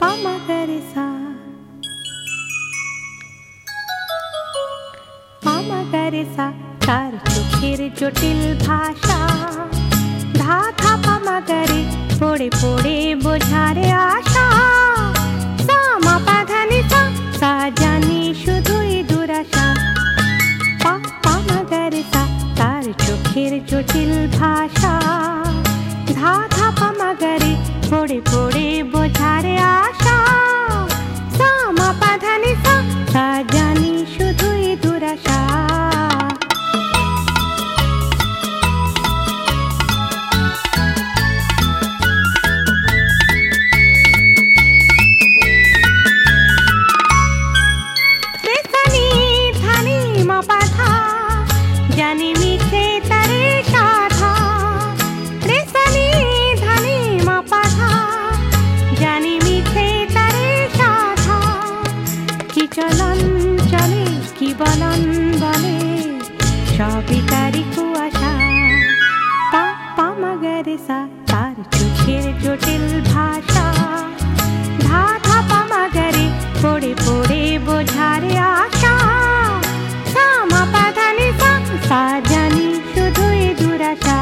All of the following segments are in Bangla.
পামাগারেসা পামাগারেসা তার চোখের জটিল ভাষা ধা ধা পামাগারে পড়ে পড়ে বোঝারে আশা সামা পাধানিসা সা জানি শুধুই দুরাশা পামাগারেসা তার চোখের জটিল ভাষা ধা ধা পামাগারে পড়ে পড়ে বোঝারে আশা সামা পাধানিসা সা জানি শুধুই দুরাশা জানি মিছে তারে সাধা রেসানি ধানি মাপাধা জানি মিছে তারে সাধা কি চলন চলে কি বলন বলে সবই তারি কুয়াশা পামাগারেসা তার চোখের জটিল ভাষা ধা ধা পামাগারে পড়ে পড়ে বোঝারে আশা সামা পাধানিসা সা জানি শুধুই দুরাশা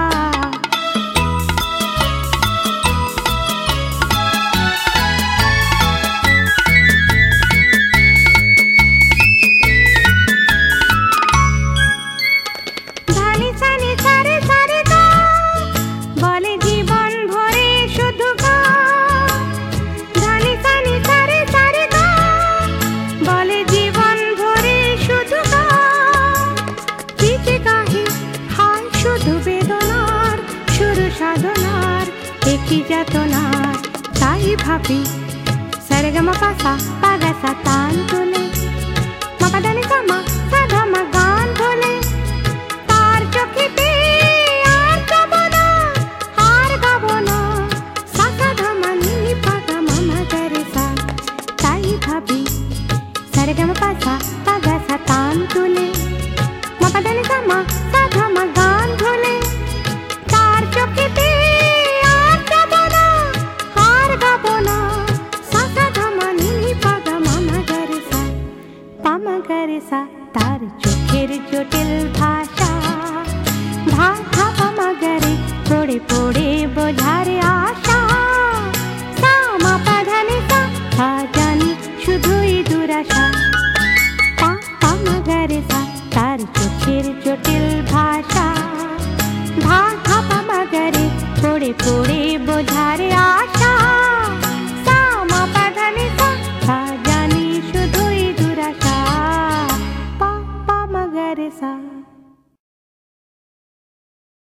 ধানি সানি সারে সারে গা বলে জীবন ভরে শুধু গা ধানি সানি সারে সারে গা বলে জীবন ভরে শুধু গা পিছে গাহে হায় শুধু বেদনার শুরু সাধনার একই যাতনার তাই ভাবি সরেগামা পাসা পাগাসা তান তুলে মাপাদানি সামা সাধামা গান ধলে তার চোখেতে আর যাবো না আর গাবো না সাসা ধামা নি পাগা মামা গারেসা তাই ভাবি সরেগামা পাসা পাগাসা তান তুলে মাপাদানি সামা সাধামা গান ধলে তার চোখেতে আর যাবো না আর গাবো না সাসা ধামা নি পাগা মামা গারেসা পামাগারেসা তার চোখের জটিল ভাষা ধা ধা পামাগারে পড়ে পড়ে বোঝারে আশা সামা পাধানিসা সা জানি শুধুই দুরাশা পামাগারেসা তার চোখের জটিল ভাষা ধা ধা পামাগারে পড়ে পড়ে বোঝারে আশা সামা পাধানিসা সা জানি শুধুই দুরাশা পামাগারেসা